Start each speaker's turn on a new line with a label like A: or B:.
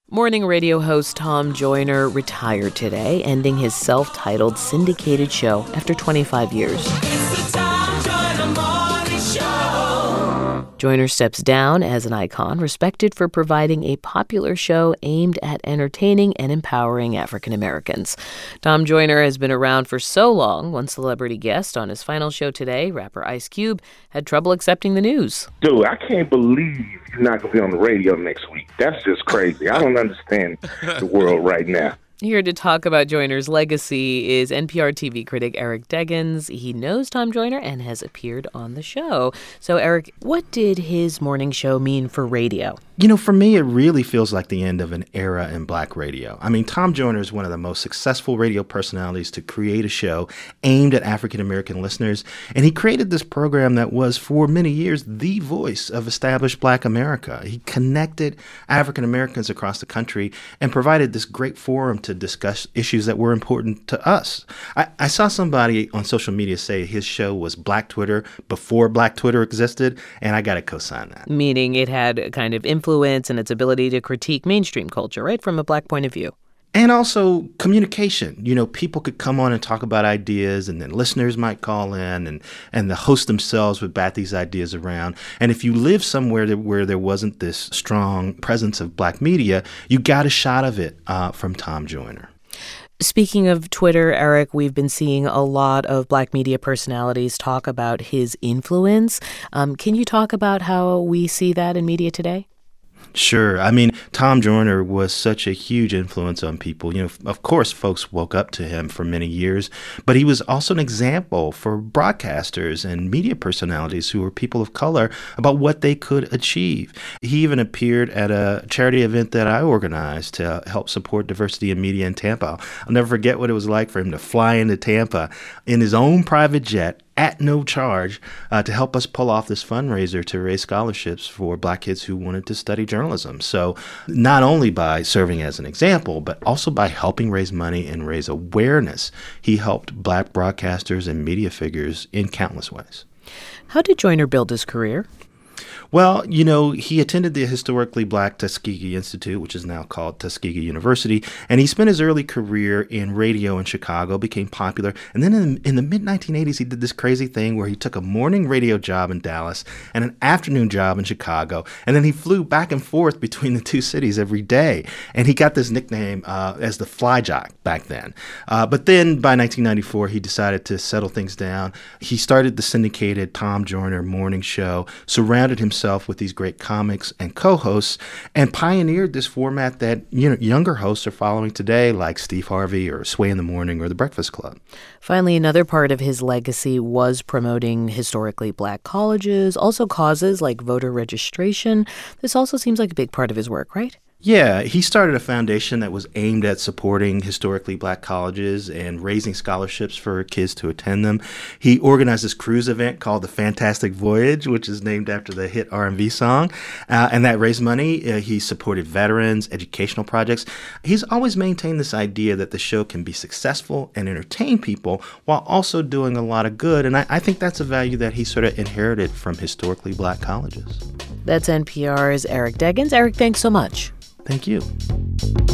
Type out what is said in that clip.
A: Morning radio host Tom Joyner retired today, ending his self-titled syndicated show after 25 years. It's the Tom Joyner Morning Show. Joyner steps down as an icon, respected for providing a popular show aimed at entertaining and empowering African Americans. Tom Joyner has been around for so long, one celebrity guest on his final show today, rapper Ice Cube, had trouble accepting the news.
B: Dude, I can't believe you're not going to be on the radio next week. That's just crazy. I don't understand the world right now.
A: Here to talk about Joyner's legacy is NPR TV critic Eric Deggans. He knows Tom Joyner and has appeared on the show. So, Eric, what did his morning show mean for radio?
C: You know, for me, it really feels like the end of an era in black radio. I mean, Tom Joyner is one of the most successful radio personalities to create a show aimed at African-American listeners. And he created this program that was, for many years, the voice of established black America. He connected African-Americans across the country and provided this great forum to discuss issues that were important to us. I saw somebody on social media say his show was Black Twitter before Black Twitter existed, and I got to co-sign that.
A: Meaning it had a kind of influence and its ability to critique mainstream culture, right, from a black point of view.
C: And also communication. You know, people could come on and talk about ideas, and then listeners might call in, and the host themselves would bat these ideas around. And if you live somewhere where there wasn't this strong presence of black media, you got a shot of it from Tom Joyner.
A: Speaking of Twitter, Eric, we've been seeing a lot of black media personalities talk about his influence. Can you talk about how we see that in media today?
C: Sure. I mean, Tom Joyner was such a huge influence on people. You know, of course, folks woke up to him for many years, but he was also an example for broadcasters and media personalities who were people of color about what they could achieve. He even appeared at a charity event that I organized to help support diversity in media in Tampa. I'll never forget what it was like for him to fly into Tampa in his own private jet at no charge to help us pull off this fundraiser to raise scholarships for black kids who wanted to study journalism. So not only by serving as an example, but also by helping raise money and raise awareness, he helped black broadcasters and media figures in countless ways.
A: How did Joyner build his career?
C: Well, you know, he attended the historically black Tuskegee Institute, which is now called Tuskegee University, and he spent his early career in radio in Chicago, became popular, and then in the mid-1980s, he did this crazy thing where he took a morning radio job in Dallas and an afternoon job in Chicago, and then he flew back and forth between the two cities every day, and he got this nickname as the Fly Jock back then. But then by 1994, he decided to settle things down. He started the syndicated Tom Joyner morning show, surrounded himself with these great comics and co-hosts, and pioneered this format that, you know, younger hosts are following today, like Steve Harvey or Sway in the Morning or The Breakfast Club.
A: Finally, another part of his legacy was promoting historically black colleges, also causes like voter registration. This also seems like a big part of his work, right?
C: Yeah, he started a foundation that was aimed at supporting historically black colleges and raising scholarships for kids to attend them. He organized this cruise event called the Fantastic Voyage, which is named after the hit R&B song, and that raised money. He supported veterans, educational projects. He's always maintained this idea that the show can be successful and entertain people while also doing a lot of good, and I think that's a value that he sort of inherited from historically black colleges.
A: That's NPR's Eric Deggans. Eric, thanks so much.
C: Thank you.